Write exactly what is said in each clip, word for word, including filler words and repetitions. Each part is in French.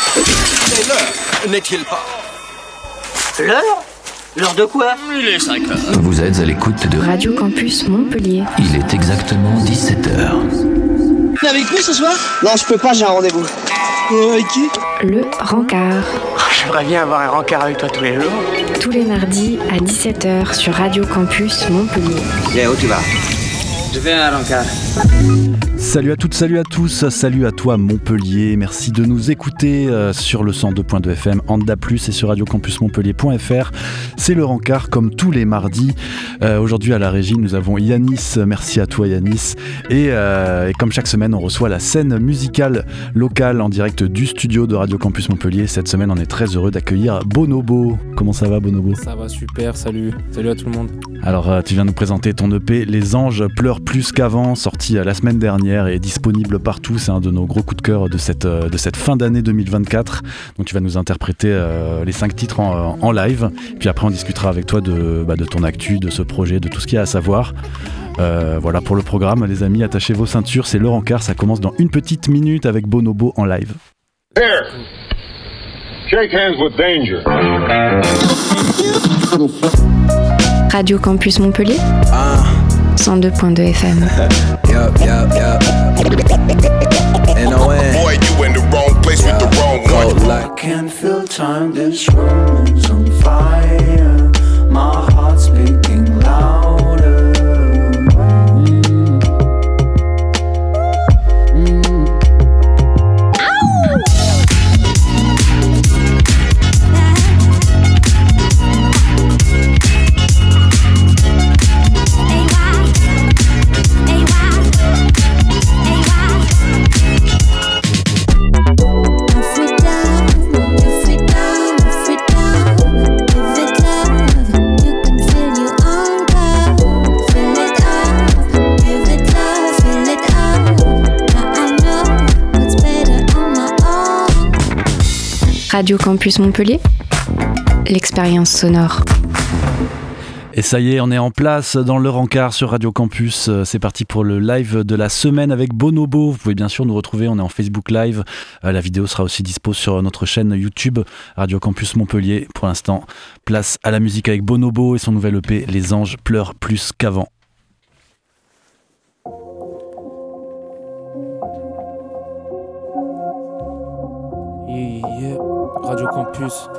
C'est l'heure, n'est-il pas? L'heure? L'heure de quoi? Il est cinq heures. Vous êtes à l'écoute de Radio Campus Montpellier. Il est exactement dix-sept heures. T'es avec nous ce soir? Non, je peux pas, j'ai un rendez-vous. Euh, avec qui? Le Rencard. J'aimerais bien avoir un rencard avec toi tous les jours. Tous les mardis à dix-sept heures sur Radio Campus Montpellier. Et où tu vas? Je vais à un rencard. Salut à toutes, salut à tous, salut à toi Montpellier, merci de nous écouter euh, sur le cent deux point deux F M, en D A plus, et sur radio campus montpellier point F R. C'est le Rencard comme tous les mardis. Euh, aujourd'hui à la régie nous avons Yanis, merci à toi Yanis, et, euh, et comme chaque semaine on reçoit la scène musicale locale en direct du studio de Radio Campus Montpellier. Cette semaine on est très heureux d'accueillir Bonobo. Comment ça va Bonobo? Ça va super, salut, salut à tout le monde. Alors euh, tu viens nous présenter ton E P Les Anges pleurent plus qu'avant, sorti euh, la semaine dernière et disponible partout. C'est un de nos gros coups de cœur de cette, euh, de cette fin d'année deux mille vingt-quatre. Donc tu vas nous interpréter euh, les cinq titres en, en live, puis après on discutera avec toi de, bah, de ton actu, de ce projet, de tout ce qu'il y a à savoir. Euh, voilà pour le programme les amis, attachez vos ceintures, c'est le Rencard, ça commence dans une petite minute avec Bonobo en live. Here, shake hands with danger. Radio Campus Montpellier Ah. cent deux point deux F M. Yup, yup, yup. N O N. Boy, you in the wrong place with the wrong one. I can feel time, this room is on fire. My heart's beating louder. Mm. Mm. Radio Campus Montpellier, l'expérience sonore. Et ça y est, on est en place dans le Rencard sur Radio Campus. C'est parti pour le live de la semaine avec Bonobo. Vous pouvez bien sûr nous retrouver, on est en Facebook Live. La vidéo sera aussi dispo sur notre chaîne YouTube Radio Campus Montpellier. Pour l'instant, place à la musique avec Bonobo et son nouvel E P Les Anges pleurent plus qu'avant. Yeah, yeah. Radio Campus.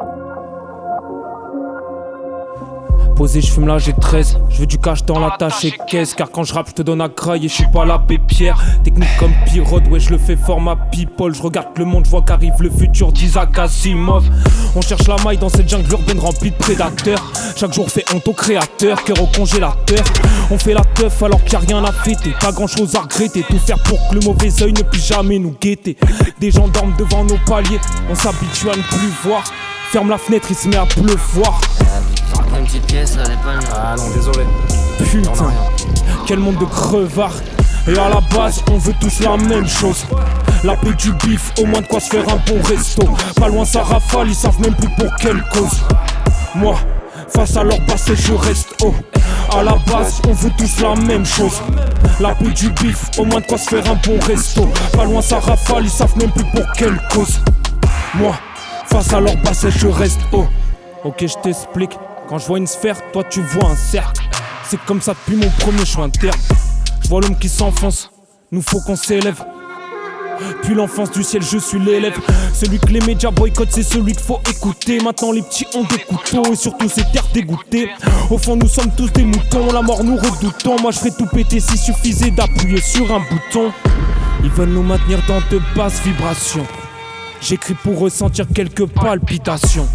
Posé, je fume là, j'ai treize. Je veux du cash dans la tâche et caisse. Car quand je rappe, je te donne à grailler. Je suis pas l'abbé Pierre. Technique comme Pirode, ouais, je le fais format people. Je regarde le monde, je vois qu'arrive le futur d'Isaac Asimov. On cherche la maille dans cette jungle urbaine remplie de prédateurs. Chaque jour fait honte au créateur, cœur au congélateur. On fait la teuf alors qu'il n'y a rien à fêter. Pas grand chose à regretter. Tout faire pour que le mauvais œil ne puisse jamais nous guetter. Des gens dorment devant nos paliers. On s'habitue à ne plus voir. Ferme la fenêtre, il se met à pleuvoir. Une petite pièce, ça dépanne. Ah non, désolé. Putain, quel monde de crevards. Et à la base, on veut tous la même chose. La paix du bif, au moins de quoi se faire un bon resto. Pas loin ça rafale, ils savent même plus pour quelle cause. Moi, face à leur passé, je reste haut. À la base, on veut tous la même chose. La paix du bif, au moins de quoi se faire un bon resto. Pas loin ça rafale, ils savent même plus pour quelle cause. Moi, face à leur passé, je reste haut. Ok, je t'explique. Quand je vois une sphère, toi tu vois un cercle. C'est comme ça depuis mon premier choix terre. Je vois l'homme qui s'enfonce, nous faut qu'on s'élève. Puis l'enfance du ciel, je suis l'élève. Celui que les médias boycottent, c'est celui qu'il faut écouter. Maintenant les petits ont des couteaux et surtout ces terres dégoûtées. Au fond nous sommes tous des moutons, la mort nous redoutons. Moi je ferais tout péter s'il suffisait d'appuyer sur un bouton. Ils veulent nous maintenir dans de basses vibrations. J'écris pour ressentir quelques palpitations.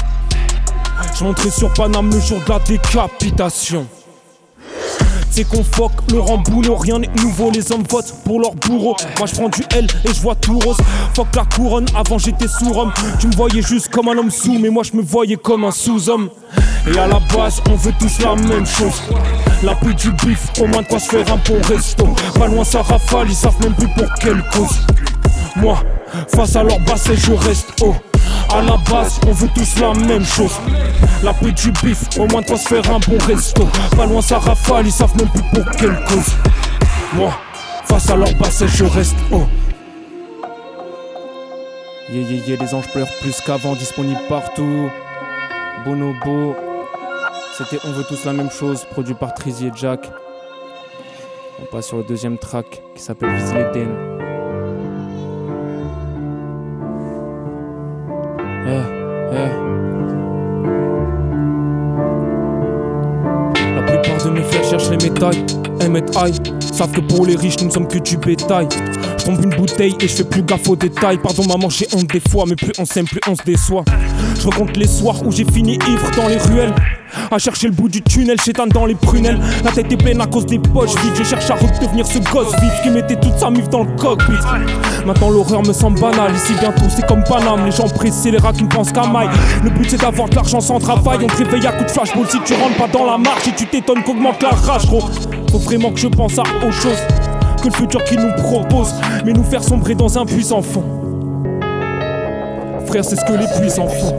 Je monterai sur Paname le jour de la décapitation. C'est qu'on fuck Laurent Boulot, rien n'est nouveau, les hommes votent pour leur bourreau. Moi je prends du L et je vois tout rose. Fuck la couronne, avant j'étais sous-homme. Tu me voyais juste comme un homme sous, mais moi je me voyais comme un sous-homme. Et à la base on veut tous la même chose. La pluie du bif, au moins de quoi se faire un bon resto. Pas loin ça rafale, ils savent même plus pour quelle cause. Moi, face à leur basset je reste haut. À la base, on veut tous la même chose. La pluie du bif, au moins de quoi se faire un bon resto. Pas loin ça rafale, ils savent même plus pour quelle cause. Moi, face à leur basset, je reste haut. Yeah yeah yeah, les anges pleurent plus qu'avant, disponible partout. Bonobo. C'était On veut tous la même chose, produit par Trizy et Jack. On passe sur le deuxième track qui s'appelle Vise l'Éden. Eh, eh. La plupart de mes frères cherchent les médailles. M et I savent que pour les riches nous ne sommes que du bétail. Je tombe une bouteille et je fais plus gaffe aux détails. Pardon maman, j'ai honte des fois, mais plus on s'aime, plus on se déçoit. Je recompte les soirs où j'ai fini ivre dans les ruelles, à chercher le bout du tunnel, j'éteins dans les prunelles. La tête est pleine à cause des poches vides. Je cherche à redevenir ce gosse vif qui mettait toute sa mif dans le cockpit. Maintenant l'horreur me semble banale. Ici bientôt c'est comme Paname. Les gens pressés, les rats qui ne pensent qu'à maille. Le but c'est d'avoir de l'argent sans travail. On te réveille à coup de flashball si tu rentres pas dans la marche. Et tu t'étonnes qu'augmente la rage gros. Faut vraiment que je pense à autre chose que le futur qui nous propose, mais nous faire sombrer dans un puissant fond. Frère, c'est ce que les puissants font.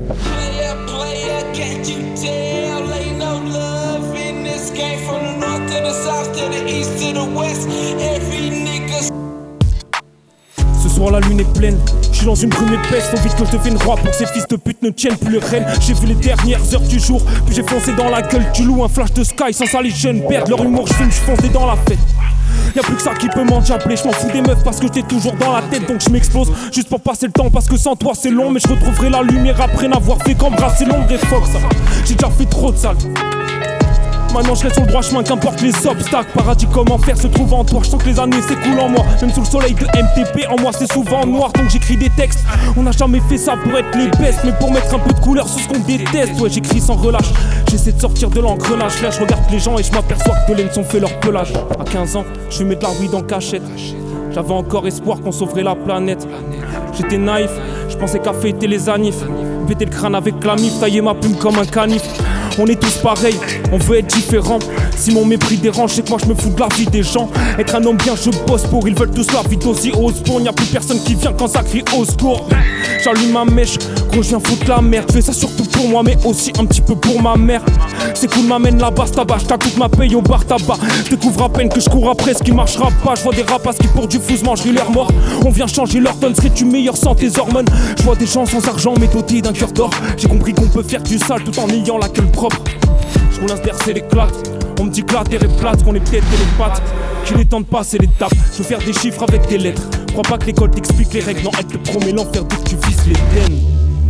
Ce soir la lune est pleine, je suis dans une brume épaisse. Faut vite que je devienne roi pour que ces fils de pute ne tiennent plus les rênes. J'ai vu les dernières heures du jour, puis j'ai foncé dans la gueule du loup. Un flash de sky, sans ça les jeunes perdent leur humour. Je fume, je fonce dans la fête. Y'a plus que ça qui peut m'endiabler. Je m'en fous des meufs parce que j'étais toujours dans la tête. Donc je m'explose juste pour passer le temps, parce que sans toi c'est long. Mais je retrouverai la lumière après n'avoir fait qu'embrasser l'ombre et Fox. J'ai déjà fait trop de sale. Maintenant je reste sur le droit chemin, qu'importe les obstacles. Paradis comme enfer se trouve en toi. Je sens que les années s'écoulent en moi. Même sous le soleil de M T P, en moi c'est souvent noir. Donc j'écris des textes. On n'a jamais fait ça pour être les bestes, mais pour mettre un peu de couleur sur ce qu'on déteste. Ouais, j'écris sans relâche. J'essaie de sortir de l'engrenage. Là je regarde les gens et je m'aperçois que de laine sont fait leur pelage. À quinze ans, je mets de la weed en cachette. J'avais encore espoir qu'on sauverait la planète. J'étais naïf, je pensais qu'à fêter les anifs, péter le crâne avec la mif, tailler ma plume comme un canif. On est tous pareils, on veut être différents. Si mon mépris dérange, c'est que moi je me fous de la vie des gens. Être un homme bien, je bosse pour, ils veulent tous la vie d'aussi Osbourne. Y'a plus personne qui vient quand ça crie au secours. J'allume ma mèche, gros je viens foutre la merde. Je fais ça surtout pour moi mais aussi un petit peu pour ma mère. C'est cool, m'amène là-bas, tabac, j't'accoute ma paye au bar tabac. Je découvre à peine que je cours après ce qui marchera pas. Je vois des rapaces qui pour du fou se mangent l'air mort. On vient changer leur donne, serais-tu meilleur sans tes hormones? Je vois des gens sans argent mais dotés d'un cœur d'or. J'ai compris qu'on peut faire du sale tout en ayant la gueule propre. Je roule un sder, c'est l'éclate. On me dit que la terre est plate, qu'on est peut-être télépathe. Qu'il est temps de passer l'étape. Je veux faire des chiffres avec des lettres. Crois pas que l'école t'explique les règles. Non, elle te promet l'enfer dès que tu vises les dennes.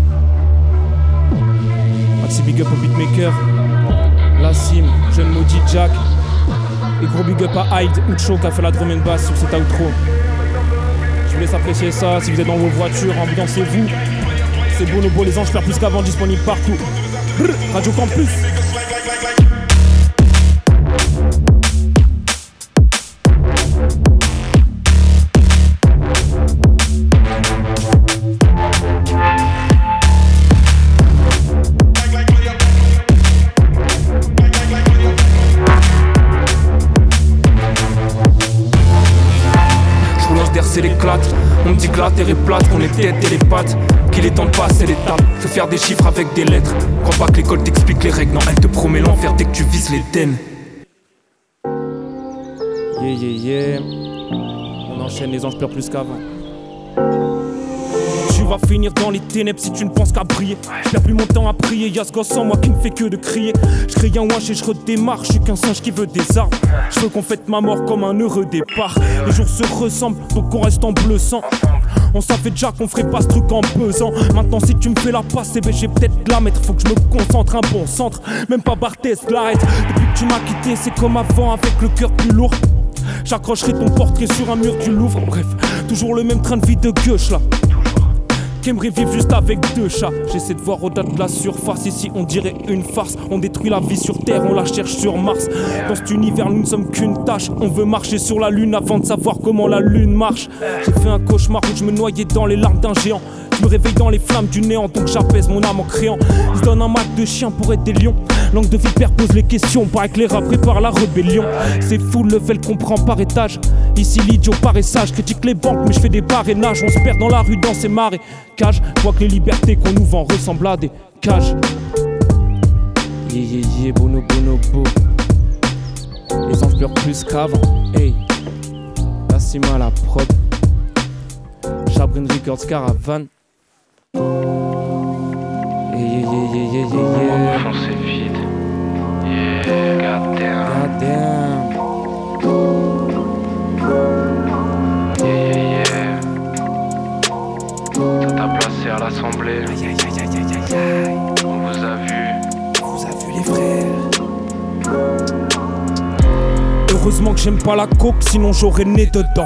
Maxi big up au beatmaker. La Sim, jeune maudit Jack. Et gros big up à Hyde Ucho qui a fait la drum and bass sur cet outro. Je vous laisse apprécier ça. Si vous êtes dans vos voitures, ambiancez-vous. C'est Bonobo, les anges faire plus qu'avant, disponible partout. Radio Campus. C'est l'éclate, on me dit que la terre est plate, qu'on est peut-être télépathe, qu'il est temps de passer l'étape, de faire des chiffres avec des lettres. Crois pas que l'école t'explique les règles, non, elle te promet l'enfer dès que tu vises les dennes. Yeah yeah yeah, on enchaîne, les anges pleurent plus qu'avant. Tu vas finir dans les ténèbres si tu ne penses qu'à briller. Je perds plus mon temps à prier, y'a ce gosse en moi qui ne fait que de crier. Je crie un wash et je redémarre, je suis qu'un singe qui veut des armes. Je veux qu'on fête ma mort comme un heureux départ. Les jours se ressemblent, donc on reste en bleu sang. On savait déjà qu'on ferait pas ce truc en pesant. Maintenant si tu me fais la passe, eh ben j'ai peut-être la mettre. Faut que je me concentre, un bon centre. Même pas Barthez, l'arrête. Depuis que tu m'as quitté, c'est comme avant avec le cœur plus lourd. J'accrocherai ton portrait sur un mur du Louvre. Bref, toujours le même train de vie de gauche là. Qu'aimerait vivre juste avec deux chats. J'essaie de voir au-delà de la surface. Ici on dirait une farce. On détruit la vie sur Terre, on la cherche sur Mars. Dans cet univers nous ne sommes qu'une tâche. On veut marcher sur la lune avant de savoir comment la lune marche. J'ai fait un cauchemar où je me noyais dans les larmes d'un géant. Je me réveille dans les flammes du néant, donc j'apaise mon âme en créant. Ils donnent un mat de chiens pour être des lions. Langue de vipère pose les questions, paraît que les rats préparent la rébellion. C'est fou le level qu'on prend par étage. Ici l'idiot paraît sage, critique les banques mais je fais des parrainages. On se perd dans la rue dans ces marais cages. Je vois que les libertés qu'on nous vend ressemblent à des cages. Yeah yeah yeah, bono bono bo. Les anges pleurent plus qu'avant. Hey, la cima la prod. Chabrin Foreign Records Caravan. Yeah, yeah, yeah, yeah, yeah, yeah. Au fond c'est vide. Yeah, god damn. God damn. Yeah, yeah, yeah. Ça t'a placé à l'assemblée. Aïe, aïe, aïe, aïe, aïe, aïe. On vous a vu. On vous a vu les frères. Heureusement que j'aime pas la coke, sinon j'aurais né dedans.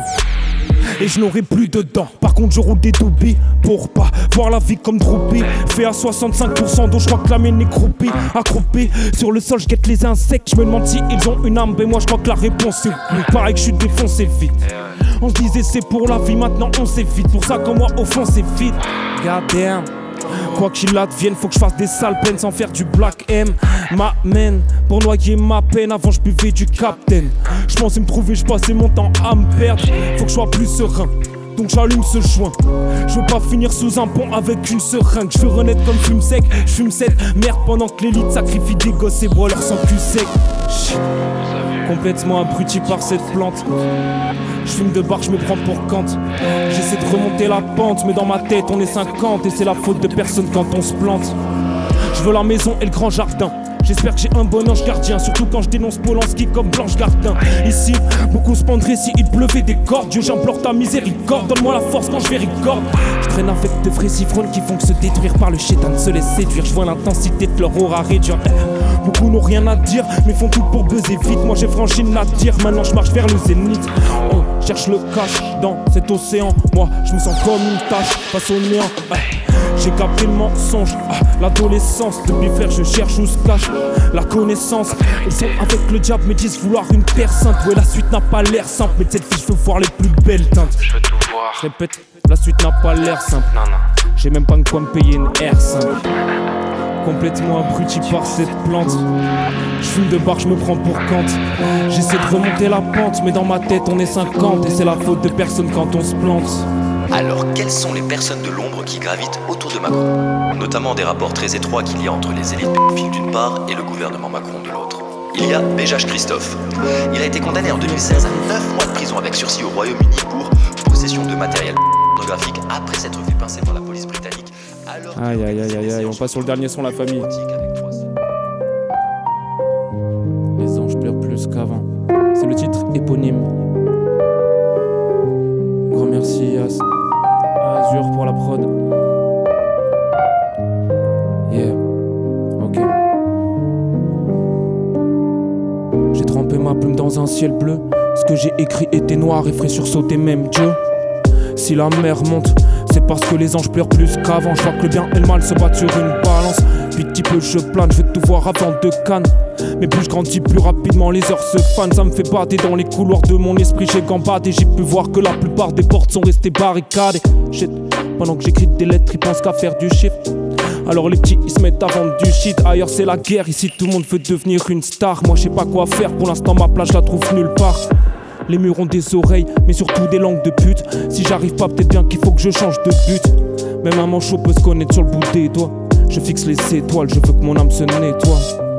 Et je n'aurai plus de dents. Par contre je roule des toubies pour pas voir la vie comme droupie. Fait à soixante-cinq pour cent d'eau, je crois que la mienne est croupie. Accroupie sur le sol, je guette les insectes. Je me demande si ils ont une âme, mais moi je crois que la réponse c'est oui. Pareil que je suis défoncé vite. On se disait c'est pour la vie, maintenant on s'évite. Pour ça comme moi au fond c'est vide. God damn. Quoi qu'il advienne, faut que je fasse des sales peines sans faire du black M. M'amène pour noyer ma peine. Avant je buvais du Captain. Je pensais me trouver, je passais mon temps à me perdre. Faut que je sois plus serein, donc j'allume ce joint. Je veux pas finir sous un pont avec une seringue. Je veux renaître comme fume sec, je fume cette merde pendant que l'élite sacrifie des gosses et boit leur sang cul sec. Chut. Complètement abruti par cette plante. Je fume de bar, je me prends pour Kant. J'essaie de remonter la pente, mais dans ma tête on est cinquante. Et c'est la faute de personne quand on se plante. Je veux la maison et le grand jardin. J'espère que j'ai un bon ange gardien, surtout quand je dénonce Polanski comme Blanche Gardin. Ici, beaucoup se pendraient si il pleuvait des cordes. Dieu, j'implore ta miséricorde, donne-moi la force quand je vais ricorde. Je traîne avec de vrais ivrognes qui font que se détruire par le chétan, se laisse séduire. Je vois l'intensité de leur aura réduire. Beaucoup n'ont rien à dire, mais font tout pour buzzer vite. Moi j'ai franchi une tire, maintenant je marche vers le zénith. On cherche le cash dans cet océan. Moi je me sens comme une tache face au néant. J'ai capté le mensonge, ah, l'adolescence. Depuis frère je cherche où se cache la connaissance. Ils sont avec le diable mais disent vouloir une terre sainte. Ouais la suite n'a pas l'air simple, mais de cette fille je veux voir les plus belles teintes. Je veux tout voir. Je répète, la suite n'a pas l'air simple. Non non. J'ai même pas de quoi me payer une R cinq. Complètement abruti par cette plante. Je fume de bar, je me prends pour Kant. J'essaie de remonter la pente, mais dans ma tête on est cinquante. Et c'est la faute de personne quand on se plante. Alors, quelles sont les personnes de l'ombre qui gravitent autour de Macron? Notamment des rapports très étroits qu'il y a entre les élites pédophiles d'une part et le gouvernement Macron de l'autre. Il y a Béjach Christophe. Il a été condamné en deux mille seize à neuf mois de prison avec sursis au Royaume-Uni pour possession de matériel pornographique après s'être fait pincer par la police britannique. Alors aïe aïe aïe aïe aïe, on passe sur le dernier son, la famille. Les anges pleurent plus qu'avant. C'est le titre éponyme. Grand merci à Azur pour la prod. Yeah, ok. J'ai trempé ma plume dans un ciel bleu. Ce que j'ai écrit était noir et ferait sursauter même Dieu. Si la mer monte, c'est parce que les anges pleurent plus qu'avant. Je vois que le bien et le mal se battent sur une balance. Petit peu je plane, je veux tout voir avant de canne. Mais plus je grandis, plus rapidement les heures se fanent. Ça me fait bader dans les couloirs de mon esprit. J'ai gambadé, j'ai pu voir que la plupart des portes sont restées barricadées. Shit, pendant que j'écris des lettres, ils pensent qu'à faire du chiffre. Alors les petits ils se mettent à vendre du shit. Ailleurs c'est la guerre, ici tout le monde veut devenir une star. Moi je sais pas quoi faire, pour l'instant ma place je la trouve nulle part. Les murs ont des oreilles, mais surtout des langues de pute. Si j'arrive pas, peut-être bien qu'il faut que je change de but. Même un manchot peut se connaître sur le bout des doigts. Je fixe les étoiles, je veux que mon âme se nettoie.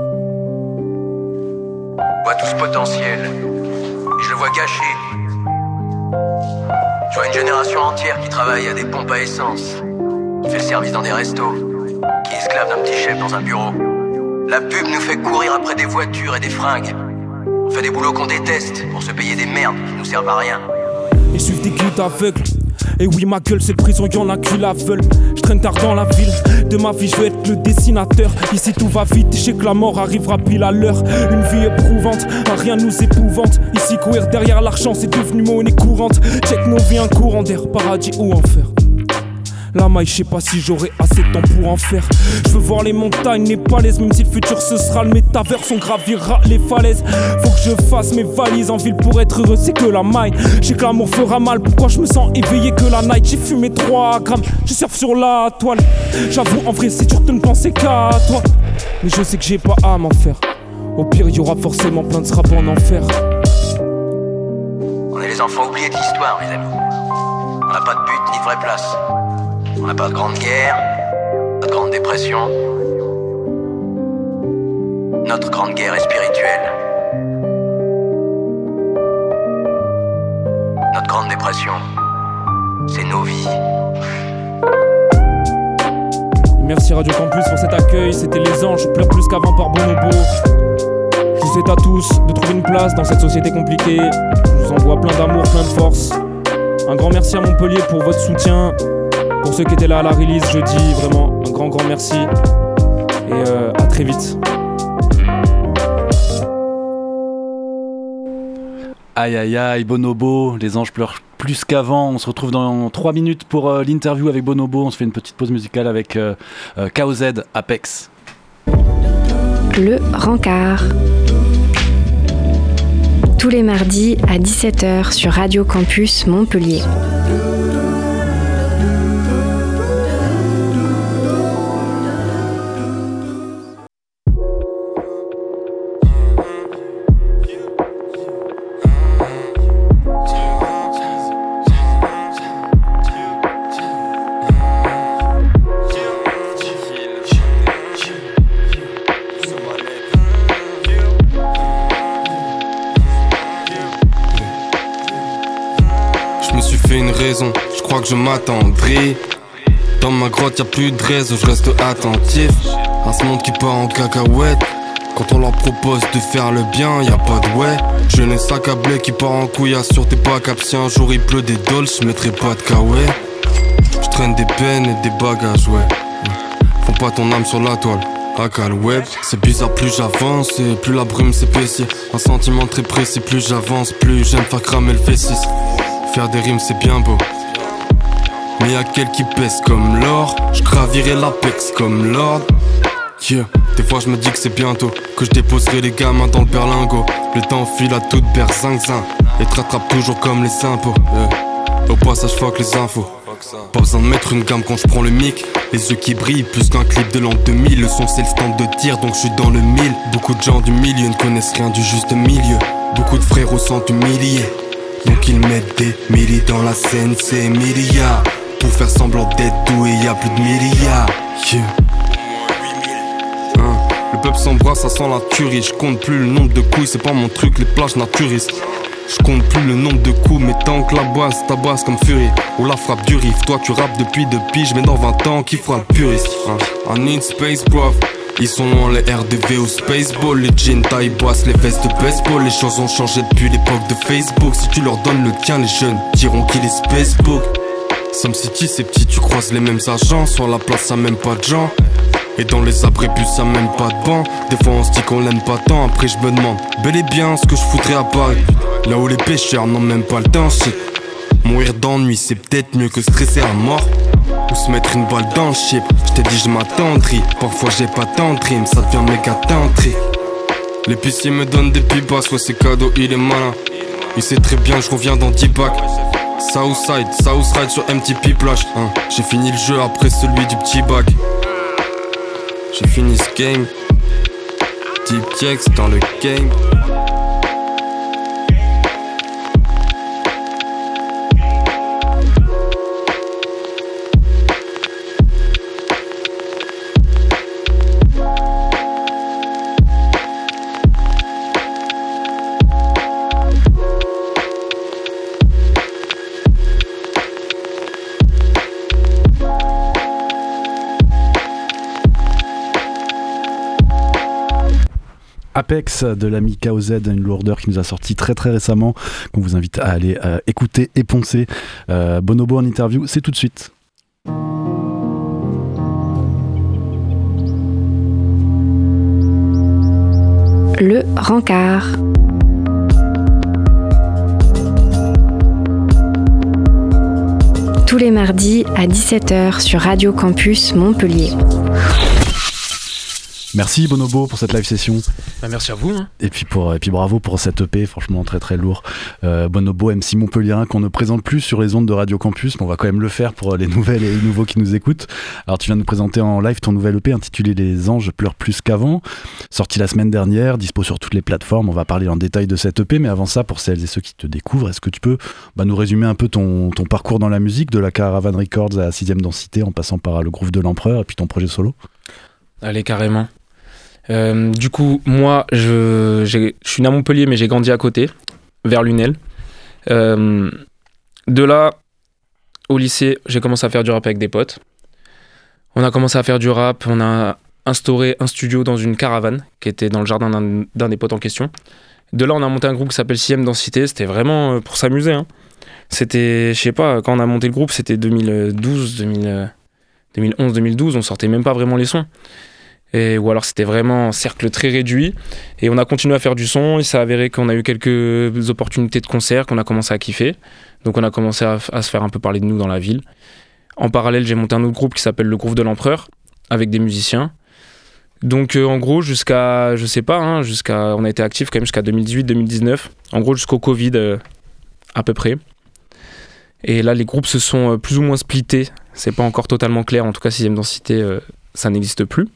Je vois tout ce potentiel, et je le vois gâché. Je vois une génération entière qui travaille à des pompes à essence, qui fait le service dans des restos, qui est esclave d'un petit chef dans un bureau. La pub nous fait courir après des voitures et des fringues. On fait des boulots qu'on déteste pour se payer des merdes qui nous servent à rien. Et suivent des guides aveugles. Et oui ma gueule cette prison y'en a qui la veulent. Je traîne tard dans la ville. De ma vie je veux être le dessinateur. Ici tout va vite, je sais que la mort arrivera pile à l'heure. Une vie éprouvante, un rien nous épouvante. Ici courir derrière l'argent c'est devenu monnaie courante. Check nos vies un courant d'air, paradis ou enfer. La maille, je sais pas si j'aurai assez de temps pour en faire. Je veux voir les montagnes népalaises, même si le futur ce sera le métaverse, on gravira les falaises. Faut que je fasse mes valises en ville pour être heureux, c'est que la maille. J'ai que l'amour fera mal, pourquoi je me sens éveillé que la night. J'ai fumé trois grammes, je surfe sur la toile. J'avoue en vrai c'est dur de ne penser qu'à toi. Mais je sais que j'ai pas à m'en faire. Au pire y aura forcément plein de srap en enfer. On est les enfants oubliés de l'histoire mes amis. On n'a pas de but ni de vraie place. On n'a pas de grande guerre, pas de grande dépression. Notre grande guerre est spirituelle. Notre grande dépression, c'est nos vies. Merci Radio Campus pour cet accueil, c'était Les Anges, pleure plus qu'avant par Bonobo. Je vous souhaite à tous de trouver une place dans cette société compliquée. Je vous envoie plein d'amour, plein de force. Un grand merci à Montpellier pour votre soutien. Pour ceux qui étaient là à la release jeudi, vraiment un grand grand merci. Et euh, à très vite. Aïe aïe aïe, Bonobo, Les Anges pleurent plus qu'avant. On se retrouve dans trois minutes pour euh, l'interview avec Bonobo. On se fait une petite pause musicale avec euh, euh, K O Z, Apex. Le Rencard. Tous les mardis à dix-sept heures sur Radio Campus Montpellier. Je crois que je m'attendrai. Dans ma grotte y'a plus de raison, je reste attentif à ce monde qui part en cacahuète. Quand on leur propose de faire le bien, y'a pas de ouais. Jeunesse accablée qui part en couille, assure t'es pas cap. Si un jour il pleut des dolls, je mettrai pas de kawaii. Je traîne des peines et des bagages, ouais. Font pas ton âme sur la toile, à cal web. C'est bizarre, plus j'avance et plus la brume s'épaissit. Un sentiment très précis, plus j'avance, plus j'aime faire cramer le V six. Faire des rimes c'est bien beau, mais y'a quel qui pèse comme l'or. Je gravirai l'apex comme Lord. Yeah. Des fois je me dis que c'est bientôt que je déposerai les gamins dans le berlingot. Le temps file à toute berzingzin et te rattrape toujours comme les impôts. Yeah. Au passage fuck les infos. Pas besoin de mettre une gamme quand je prends le mic. Les yeux qui brillent plus qu'un clip de l'an deux mille. Le son c'est le stand de tir donc je suis dans le mille. Beaucoup de gens du milieu ne connaissent rien du juste milieu. Beaucoup de frères au centre humiliés, donc ils mettent des millis dans la scène, c'est milliards. Pour faire semblant d'être doué, y'a plus de milliards. Yeah. Hein. Le peuple s'embrasse, ça sent la tuerie. Je compte plus le nombre de couilles, c'est pas mon truc, les plages naturistes. Je compte plus le nombre de coups, mais tant que la base tabasse comme furie. Ou la frappe du riff, toi tu rappes depuis deux piges, mais dans vingt ans, qui fera le puriste? Hein. I need space, bruv. Ils sont loin les R D V ou Spaceball. Les jeans taille basse, les vestes de baseball. Les choses ont changé depuis l'époque de Facebook. Si tu leur donnes le tien, les jeunes diront qu'il est Spacebook. Some City c'est petit, tu croises les mêmes agents. Sur la place ça même pas de gens. Et dans les abribus ça même pas de banc. Des fois on se dit qu'on l'aime pas tant. Après je me demande bel et bien ce que je foutrais à Paris, là où les pêcheurs n'ont même pas le temps. Shit. Mourir d'ennui c'est peut-être mieux que stresser à mort ou se mettre une balle dans le chip. J't'ai dit je m'attendris, parfois j'ai pas tant de rimes, ça devient méga tantrique. L'épicier me donne des pibas, ouais c'est cadeau, il est malin. Il sait très bien que je reviens dans dix bacs. Southside, Southside sur M T P Plage, hein. J'ai fini le jeu après celui du petit bac. J'ai fini ce game. Deep Tex dans le game. Apex de l'ami K O Z, une lourdeur qui nous a sorti très très récemment, qu'on vous invite à aller euh, écouter et poncer. Euh, Bonobo en interview, c'est tout de suite. Le Rencard. Tous les mardis à dix-sept heures sur Radio Campus Montpellier. Merci Bonobo pour cette live session. Bah merci à vous. Hein. Et puis pour et puis bravo pour cette E P, franchement très très lourd. Euh, Bonobo, M C Montpellierin qu'on ne présente plus sur les ondes de Radio Campus, mais on va quand même le faire pour les nouvelles et les nouveaux qui nous écoutent. Alors tu viens de nous présenter en live ton nouvel E P intitulé Les Anges pleurent plus qu'avant, sorti la semaine dernière, dispo sur toutes les plateformes. On va parler en détail de cette E P, mais avant ça, pour celles et ceux qui te découvrent, est-ce que tu peux bah, nous résumer un peu ton, ton parcours dans la musique, de la Caravan Records à sixième Densité, en passant par le Groove de l'Empereur et puis ton projet solo? Allez, carrément. Euh, du coup, moi, je, j'ai, je suis né à Montpellier, mais j'ai grandi à côté, vers Lunel. Euh, de là, au lycée, j'ai commencé à faire du rap avec des potes. On a commencé à faire du rap, on a instauré un studio dans une caravane qui était dans le jardin d'un, d'un des potes en question. De là, on a monté un groupe qui s'appelle sixième Densité, c'était vraiment pour s'amuser. Hein. C'était, je sais pas, quand on a monté le groupe, c'était deux mille douze, deux mille, deux mille onze, deux mille douze, on sortait même pas vraiment les sons. Et, ou alors c'était vraiment un cercle très réduit. Et on a continué à faire du son. Il s'est avéré qu'on a eu quelques opportunités de concert, qu'on a commencé à kiffer. Donc on a commencé à, à se faire un peu parler de nous dans la ville. En parallèle, j'ai monté un autre groupe qui s'appelle le Groove de l'Empereur, avec des musiciens. Donc euh, en gros, jusqu'à, je sais pas, hein, jusqu'à, on a été actifs quand même jusqu'à deux mille dix-huit deux mille dix-neuf. En gros, jusqu'au Covid, euh, à peu près. Et là, les groupes se sont euh, plus ou moins splittés. C'est pas encore totalement clair. En tout cas, sixième Densité, euh, ça n'existe plus.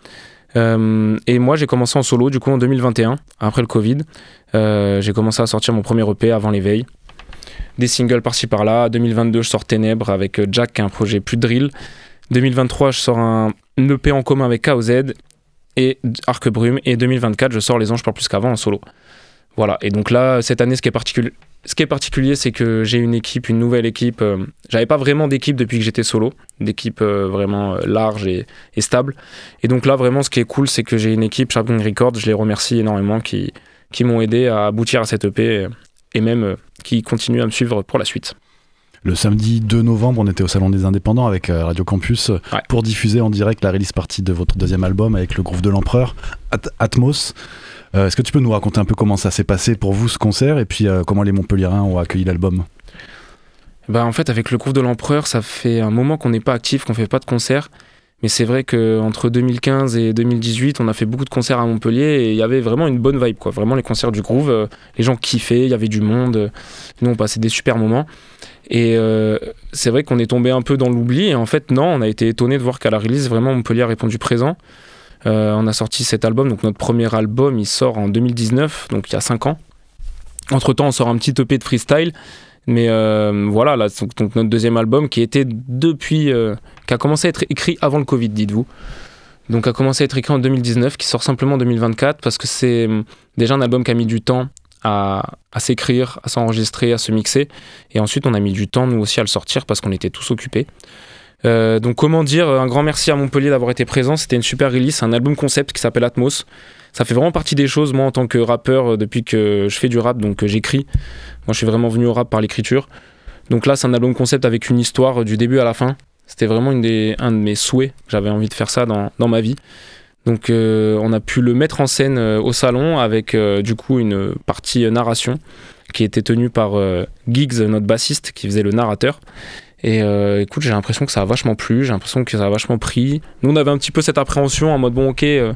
Euh, et moi j'ai commencé en solo du coup en deux mille vingt et un après le Covid. euh, j'ai commencé à sortir mon premier E P avant l'éveil, des singles par-ci par-là. deux mille vingt-deux je sors Ténèbres avec Jack, un projet plus drill. deux mille vingt-trois je sors un E P en commun avec K O Z et Arc Brume, et deux mille vingt-quatre je sors Les Anges pleurent plus qu'avant en solo. Voilà, et donc là cette année ce qui est particulier Ce qui est particulier, c'est que j'ai une équipe, une nouvelle équipe. Euh, j'avais pas vraiment d'équipe depuis que j'étais solo, d'équipe euh, vraiment euh, large et, et stable. Et donc là, vraiment, ce qui est cool, c'est que j'ai une équipe, Sharp Gang Records, je les remercie énormément, qui, qui m'ont aidé à aboutir à cette E P et, et même euh, qui continuent à me suivre pour la suite. Le samedi deux novembre, on était au Salon des Indépendants avec Radio Campus ouais. pour diffuser en direct la release party de votre deuxième album avec le Groove de l'Empereur, At- Atmos. Euh, est-ce que tu peux nous raconter un peu comment ça s'est passé pour vous ce concert et puis euh, comment les Montpelliérains ont accueilli l'album? Bah, en fait, avec le Groove de l'Empereur, ça fait un moment qu'on n'est pas actif, qu'on fait pas de concerts. Mais c'est vrai qu'entre deux mille quinze et deux mille dix-huit, on a fait beaucoup de concerts à Montpellier et il y avait vraiment une bonne vibe, quoi. Vraiment, les concerts du Groove, euh, les gens kiffaient, il y avait du monde. Euh, nous, on passait des super moments. Et euh, c'est vrai qu'on est tombé un peu dans l'oubli. Et en fait, non, on a été étonnés de voir qu'à la release, vraiment, Montpellier a répondu présent. Euh, on a sorti cet album, donc notre premier album, il sort en deux mille dix-neuf, donc il y a cinq ans. Entre-temps, on sort un petit E P de freestyle. Mais euh, voilà, là, donc, donc notre deuxième album qui était depuis, euh, qui a commencé à être écrit avant le Covid, dites-vous. Donc a commencé à être écrit en deux mille dix-neuf, qui sort simplement en deux mille vingt-quatre, parce que c'est déjà un album qui a mis du temps à, à s'écrire, à s'enregistrer, à se mixer. Et ensuite, on a mis du temps, nous aussi, à le sortir, parce qu'on était tous occupés. Euh, donc comment dire, un grand merci à Montpellier d'avoir été présent. C'était une super release, un album concept qui s'appelle Atmos. Ça fait vraiment partie des choses, moi en tant que rappeur, depuis que je fais du rap, donc j'écris. Moi je suis vraiment venu au rap par l'écriture. Donc là c'est un album concept avec une histoire du début à la fin. C'était vraiment une des, un de mes souhaits, j'avais envie de faire ça dans, dans ma vie. Donc euh, on a pu le mettre en scène euh, au salon avec euh, du coup une partie euh, narration qui était tenue par euh, Giggs, notre bassiste, qui faisait le narrateur. Et euh, écoute, j'ai l'impression que ça a vachement plu, j'ai l'impression que ça a vachement pris. Nous, on avait un petit peu cette appréhension en mode, bon, ok, il euh,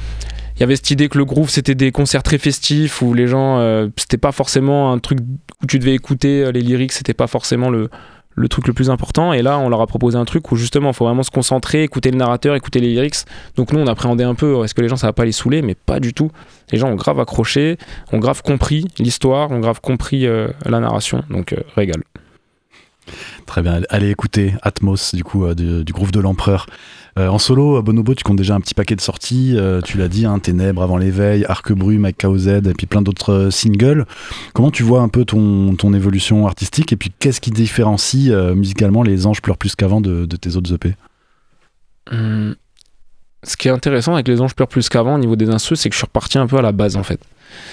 y avait cette idée que le groove, c'était des concerts très festifs où les gens, euh, c'était pas forcément un truc où tu devais écouter euh, les lyrics, c'était pas forcément le, le truc le plus important. Et là, on leur a proposé un truc où justement, il faut vraiment se concentrer, écouter le narrateur, écouter les lyrics. Donc nous, on appréhendait un peu, est-ce que les gens, ça va pas les saouler? Mais pas du tout. Les gens ont grave accroché, ont grave compris l'histoire, ont grave compris euh, la narration. Donc, euh, régal. Très bien, allez écouter Atmos du coup euh, du, du Groove de l'Empereur. Euh, en solo, Bonobo, tu comptes déjà un petit paquet de sorties, euh, tu l'as dit, hein, Ténèbres avant l'éveil, Arc Brume avec K O Z et puis plein d'autres euh, singles. Comment tu vois un peu ton, ton évolution artistique et puis qu'est-ce qui différencie euh, musicalement Les Anges pleurent plus qu'avant de, de tes autres E P? Hum, Ce qui est intéressant avec Les Anges pleurent plus qu'avant au niveau des instrus, c'est que je suis reparti un peu à la base en fait.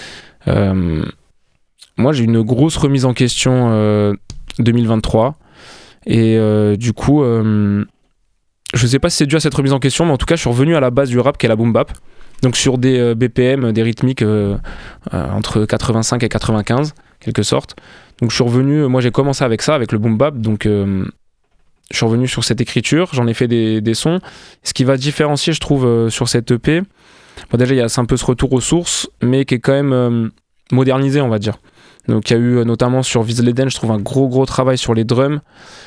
Euh, moi j'ai une grosse remise en question euh, deux mille vingt-trois et euh, du coup euh, je sais pas si c'est dû à cette remise en question, mais en tout cas je suis revenu à la base du rap qui est la boom bap, donc sur des euh, B P M, des rythmiques euh, euh, entre quatre-vingt-cinq et quatre-vingt-quinze quelque sorte. Donc je suis revenu, moi j'ai commencé avec ça, avec le boom bap, donc euh, je suis revenu sur cette écriture, j'en ai fait des, des sons. Ce qui va différencier je trouve euh, sur cette E P, bon, déjà il y a un peu ce retour aux sources, mais qui est quand même euh, modernisé on va dire. Donc il y a eu notamment sur Viz l'Eden, je trouve un gros gros travail sur les drums.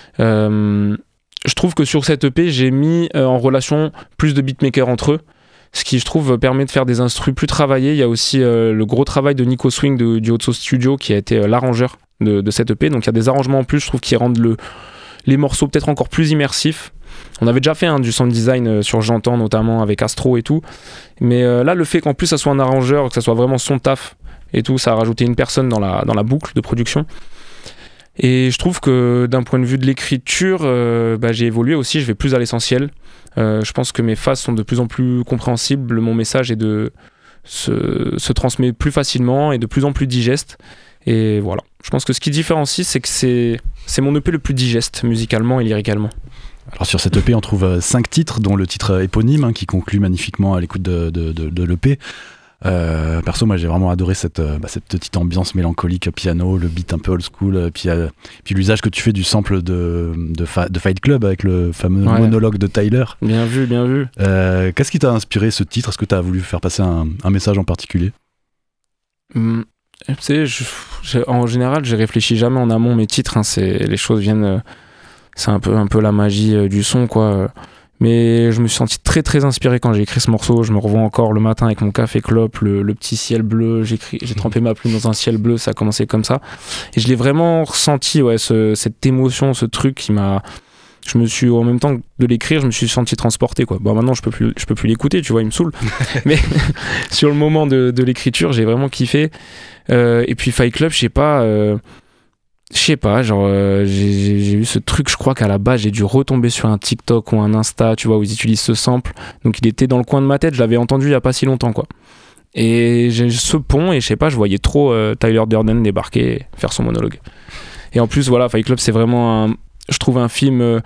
Euh, je trouve que sur cette E P, j'ai mis euh, en relation plus de beatmakers entre eux, ce qui je trouve permet de faire des instrus plus travaillés. Il y a aussi euh, le gros travail de Nico Swing de, du Otso Studio qui a été euh, l'arrangeur de, de cette E P. Donc il y a des arrangements en plus, je trouve, qui rendent le, les morceaux peut-être encore plus immersifs. On avait déjà fait hein, du sound design euh, sur J'entends notamment avec Astro et tout. Mais euh, là, le fait qu'en plus ça soit un arrangeur, que ça soit vraiment son taf et tout, ça a rajouté une personne dans la, dans la boucle de production. Et je trouve que d'un point de vue de l'écriture, euh, bah, j'ai évolué aussi, je vais plus à l'essentiel. Euh, je pense que mes phases sont de plus en plus compréhensibles, mon message est de se, se transmet plus facilement et de plus en plus digeste. Et voilà, je pense que ce qui différencie, c'est que c'est, c'est mon E P le plus digeste musicalement et lyricalement. Alors sur cette E P, on trouve cinq titres, dont le titre éponyme, hein, qui conclut magnifiquement à l'écoute de, de, de, de l'E P. Euh, perso, moi j'ai vraiment adoré cette, bah, cette petite ambiance mélancolique, piano, le beat un peu old school, puis, euh, puis l'usage que tu fais du sample de, de, fa- de Fight Club avec le fameux ouais. monologue de Tyler. Bien vu, bien vu. Euh, qu'est-ce qui t'a inspiré ce titre ? Est-ce que tu as voulu faire passer un, un message en particulier ? Mmh. Tu sais, je, je, en général, je réfléchis jamais en amont mes titres. Hein, c'est, les choses viennent. Euh, c'est un peu, un peu la magie euh, du son, quoi. Mais je me suis senti très, très inspiré quand j'ai écrit ce morceau. Je me revois encore le matin avec mon café clope, le, le petit ciel bleu. J'ai, écrit, j'ai trempé ma plume dans un ciel bleu. Ça a commencé comme ça. Et je l'ai vraiment ressenti, ouais, ce, cette émotion, ce truc qui m'a. Je me suis, en même temps de l'écrire, je me suis senti transporté, quoi. Bon, maintenant, je peux plus, je peux plus l'écouter, tu vois, il me saoule. Mais sur le moment de, de l'écriture, j'ai vraiment kiffé. Euh, et puis Fight Club, je sais pas, euh, je sais pas, genre, euh, j'ai, j'ai, j'ai eu ce truc, je crois qu'à la base, j'ai dû retomber sur un TikTok ou un Insta, tu vois, où ils utilisent ce sample. Donc il était dans le coin de ma tête, je l'avais entendu il y a pas si longtemps, quoi. Et j'ai ce pont, et je sais pas, je voyais trop euh, Tyler Durden débarquer et faire son monologue. Et en plus, voilà, Fight Club, c'est vraiment un. Je trouve un film euh,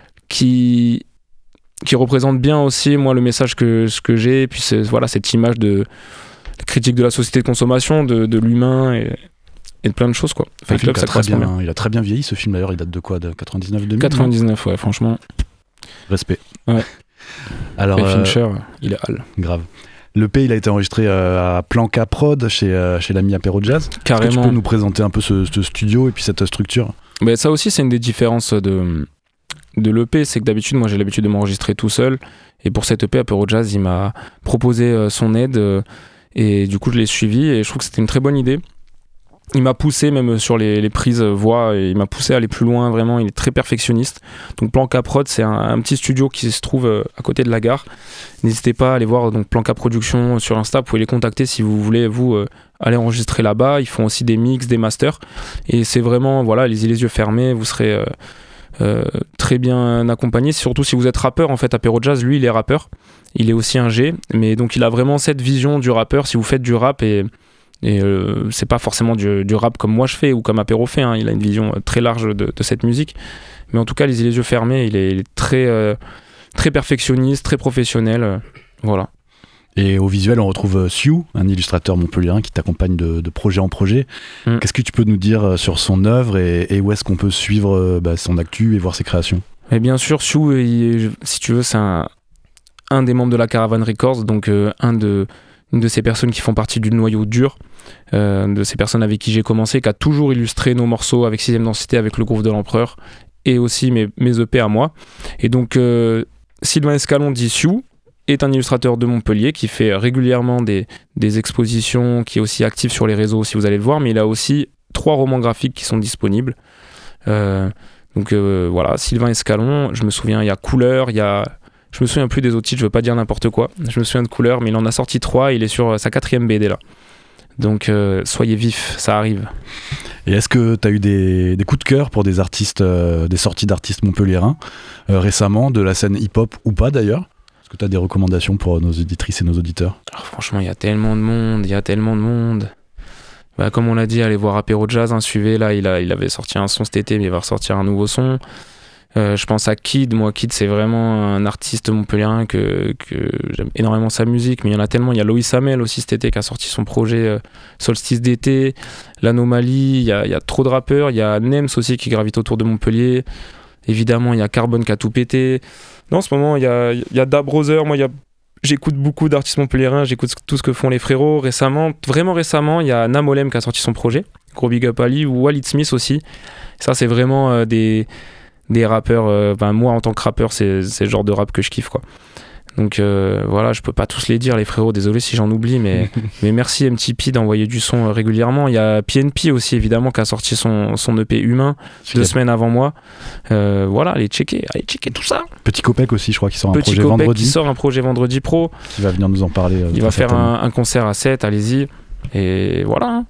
qui, qui représente bien aussi, moi, le message que, ce que j'ai, et puis c'est, voilà, cette image de critique de la société de consommation, de, de l'humain et, et de plein de choses, quoi. Fight Club, ça correspond bien. Il a très bien vieilli, ce film, d'ailleurs, il date de quoi ? De quatre-vingt-dix-neuf deux mille quatre-vingt-dix-neuf, ouais, franchement. Respect. Ouais. Alors, et Fincher, euh, il est hal. Grave. Le P, il a été enregistré euh, à Planca Prod, chez, euh, chez l'ami Apéro Jazz. Carrément. Est-ce que tu peux nous présenter un peu ce, ce studio et puis cette structure ? Mais ça aussi, c'est une des différences de, de l'E P, c'est que d'habitude, moi j'ai l'habitude de m'enregistrer tout seul. Et pour cette E P, Apéro Jazz, il m'a proposé euh, son aide. Euh, et du coup, je l'ai suivi et je trouve que c'était une très bonne idée. Il m'a poussé même sur les, les prises voix et il m'a poussé à aller plus loin, vraiment. Il est très perfectionniste. Donc Planca Prod, c'est un, un petit studio qui se trouve euh, à côté de la gare. N'hésitez pas à aller voir donc Planca Production sur Insta. Vous pouvez les contacter si vous voulez, vous, euh, aller enregistrer là-bas. Ils font aussi des mix, des masters. Et c'est vraiment, voilà, les, les yeux fermés, vous serez euh, euh, très bien accompagné. Surtout si vous êtes rappeur, en fait, Apéro Jazz, lui, il est rappeur. Il est aussi un G. Mais donc, il a vraiment cette vision du rappeur. Si vous faites du rap et... Et euh, c'est pas forcément du, du rap comme moi je fais ou comme Apéro fait, hein. Il a une vision très large de, de cette musique. Mais en tout cas, les, les yeux fermés, il est, il est très, euh, très perfectionniste, très professionnel. Euh, voilà. Et au visuel, on retrouve Siou, un illustrateur montpelliérain qui t'accompagne de, de projet en projet. Mm. Qu'est-ce que tu peux nous dire sur son œuvre et, et où est-ce qu'on peut suivre bah, son actu et voir ses créations ? Et bien sûr, Siou, il, si tu veux, c'est un, un des membres de la Caravane Records, donc euh, un de... une de ces personnes qui font partie du noyau dur, euh, de ces personnes avec qui j'ai commencé, qui a toujours illustré nos morceaux avec sixième Densité, avec le Groove de l'Empereur, et aussi mes, mes E P à moi. Et donc, euh, Sylvain Escalon dit Siou est un illustrateur de Montpellier qui fait régulièrement des, des expositions, qui est aussi actif sur les réseaux, si vous allez le voir, mais il a aussi trois romans graphiques qui sont disponibles. Euh, donc euh, voilà, Sylvain Escalon, je me souviens, il y a Couleur, il y a... Je me souviens plus des autres titres, je veux pas dire n'importe quoi. Je me souviens de Couleur, mais il en a sorti trois, il est sur sa quatrième B D là. Donc euh, soyez vifs, ça arrive. Et est-ce que tu as eu des, des coups de cœur pour des artistes, euh, des sorties d'artistes montpelliérains euh, récemment, de la scène hip-hop ou pas d'ailleurs ? Est-ce que tu as des recommandations pour nos auditrices et nos auditeurs ? Alors, franchement, il y a tellement de monde, il y a tellement de monde. Bah, comme on l'a dit, allez voir Apéro Jazz, hein, suivez, là, il, a, il avait sorti un son cet été, mais il va ressortir un nouveau son. Euh, je pense à Kid, moi Kid c'est vraiment un artiste montpelliérain que, que j'aime énormément sa musique, mais il y en a tellement. Il y a Loïs Hamel aussi cet été qui a sorti son projet euh, Solstice d'été, l'Anomalie, il y, a, il y a trop de rappeurs, il y a Nems aussi qui gravite autour de Montpellier, évidemment il y a Carbone qui a tout pété. Non, en ce moment il y a, il y a Da Brother, moi il y a, j'écoute beaucoup d'artistes montpelliérains, j'écoute tout ce que font les frérots. Récemment, vraiment récemment, il y a Namolem qui a sorti son projet, gros big up à lui, ou Walid Smith aussi. Ça c'est vraiment euh, des... des rappeurs, euh, ben moi en tant que rappeur c'est, c'est le genre de rap que je kiffe quoi. Donc euh, voilà, je peux pas tous les dire les frérots, désolé si j'en oublie, mais, mais merci M T P d'envoyer du son euh, régulièrement. Il y a P N P aussi évidemment qui a sorti son, son E P Humain deux semaines avant moi. Euh, voilà, allez checker, allez checker tout ça. Petit Copec aussi, je crois qu'il sort Petit un projet Copec vendredi. qui sort un projet vendredi pro. Qui va venir nous en parler. Euh, Il va faire un, un concert à sept, allez-y. Et voilà. Hein.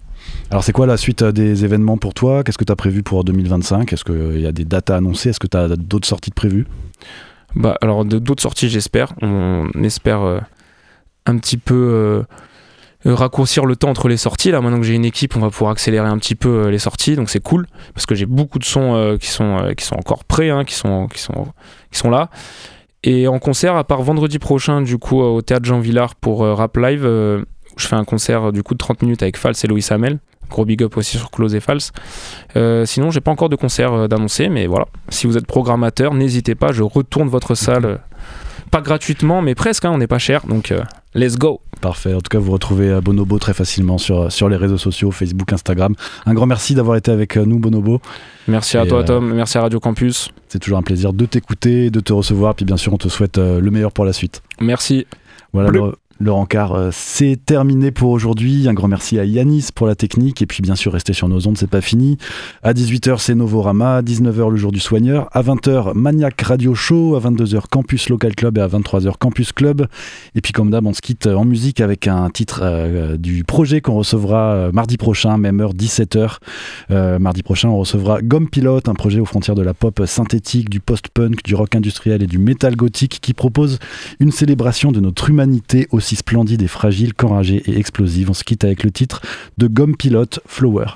Alors c'est quoi la suite des événements pour toi ? Qu'est-ce que tu as prévu pour deux mille vingt-cinq ? Est-ce qu'il y a des dates à annoncer ? Est-ce que tu as d'autres sorties de prévues ? Bah, alors de, d'autres sorties j'espère. On espère euh, un petit peu euh, raccourcir le temps entre les sorties. Là maintenant que j'ai une équipe, on va pouvoir accélérer un petit peu euh, les sorties, donc c'est cool parce que j'ai beaucoup de sons euh, qui, sont, euh, qui sont encore prêts, hein, qui, sont, qui, sont, qui sont là. Et en concert, à part vendredi prochain du coup au Théâtre Jean Villard pour euh, Rap Live, euh, où je fais un concert du coup de trente minutes avec Fals et Loïs Hamel. Gros big up aussi sur Close et Fals. Euh, sinon, j'ai pas encore de concert euh, d'annoncer, mais voilà. Si vous êtes programmateur, n'hésitez pas, je retourne votre salle. Euh, pas gratuitement, mais presque, hein, on n'est pas cher, donc euh, let's go. Parfait. En tout cas, vous retrouvez Bonobo très facilement sur, sur les réseaux sociaux, Facebook, Instagram. Un grand merci d'avoir été avec nous, Bonobo. Merci et à toi, euh, Tom. Merci à Radio Campus. C'est toujours un plaisir de t'écouter, de te recevoir. Puis bien sûr, on te souhaite euh, le meilleur pour la suite. Merci. Voilà. Le... Le rencard, euh, c'est terminé pour aujourd'hui. Un grand merci à Yanis pour la technique. Et puis bien sûr, restez sur nos ondes, c'est pas fini. À dix-huit heures, c'est Novorama. À dix-neuf heures, le jour du soigneur. À vingt heures, Maniac Radio Show. À vingt-deux heures, Campus Local Club. Et à vingt-trois heures, Campus Club. Et puis comme d'hab, on se quitte en musique avec un titre euh, du projet qu'on recevra euh, mardi prochain, même heure, dix-sept heures. Euh, mardi prochain, on recevra Gomme Pilote, un projet aux frontières de la pop synthétique, du post-punk, du rock industriel et du métal gothique qui propose une célébration de notre humanité aussi aussi splendide et fragile qu'enragée et explosive. On se quitte avec le titre de Gomme Pilote, Flower.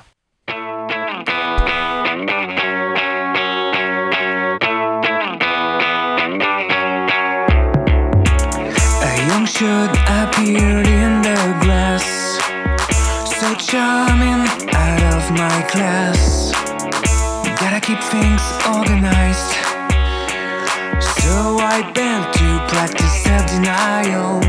A young shoot appeared in the grass, so charming out of my class. Gotta keep things organized, so I bent to practice self-denial.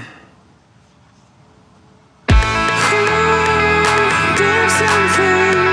Something